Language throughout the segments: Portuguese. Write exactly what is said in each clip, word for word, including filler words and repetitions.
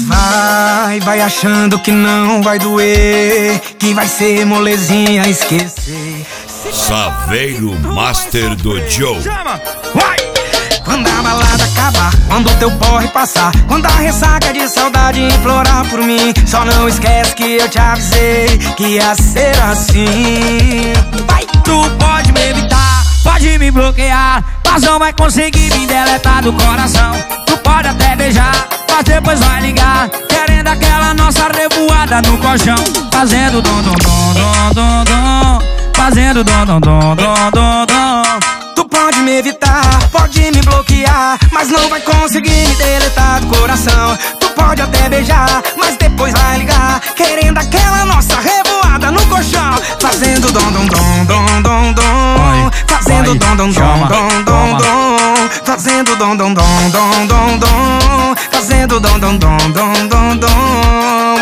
vai, vai achando que não vai doer, que vai ser molezinha esquecer. Saveiro Master do Joe. Chama, vai! Quando a balada acabar, quando o teu porre passar, quando a ressaca de saudade implorar por mim, só não esquece que eu te avisei que ia ser assim. Vai! Tu pode me evitar, pode me bloquear, mas não vai conseguir me deletar do coração. Tu pode até beijar, mas depois vai ligar, querendo aquela nossa revoada no colchão. Fazendo dom dom dom dom dom dom, fazendo dom dom dom dom dom dom. Tu pode me evitar, pode me bloquear, mas não vai conseguir me deletar do coração. Tu pode até beijar, mas depois vai ligar, querendo aquela nossa revoada no colchão. Fazendo dom dom dom dom dom dom, fazendo dom dom dom dom dom dom, fazendo dom dom dom dom dom dom, fazendo dom dom dom dom dom dom.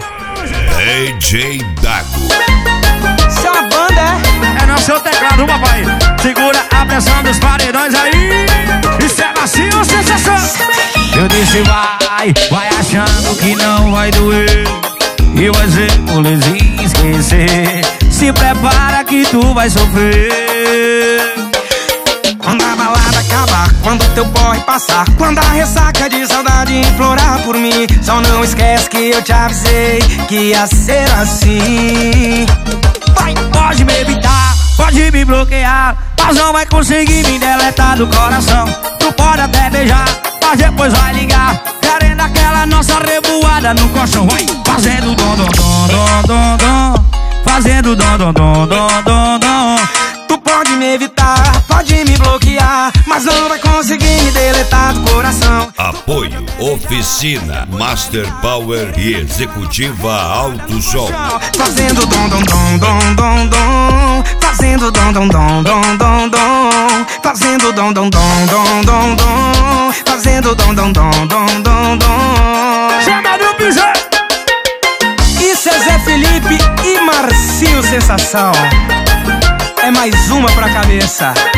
D J Dago. Isso é uma banda, é? É no seu teclado, papai. Segura a pressão dos paredões aí. Isso é macio, sensação. Eu disse vai, vai achando que não vai doer, e vai ser molezinha esquecer. Se prepara que tu vai sofrer. Quando a balada acabar, quando teu porre passar, quando a ressaca de saudade implorar por mim, só não esquece que eu te avisei que ia ser assim. Vai, pode me evitar, pode me bloquear, mas não vai conseguir me deletar do coração. Tu pode até beijar, mas depois vai ligar, querendo aquela nossa revoada no colchão. Vai, fazendo dom dom dom dom dom dom, fazendo dom dom dom dom dom dom. Tu pode me evitar, pode me bloquear, mas não vai conseguir me deletar do coração. Apoio Oficina Master Power e Executiva Alto Som. Fazendo dom dom dom dom dom dom, fazendo dom dom dom dom dom dom, fazendo dom dom dom dom dom dom, fazendo dom dom dom dom dom dom. Chama no pisão. Isso é Zé Felipe e Marcinho Sensação. É mais uma pra cabeça.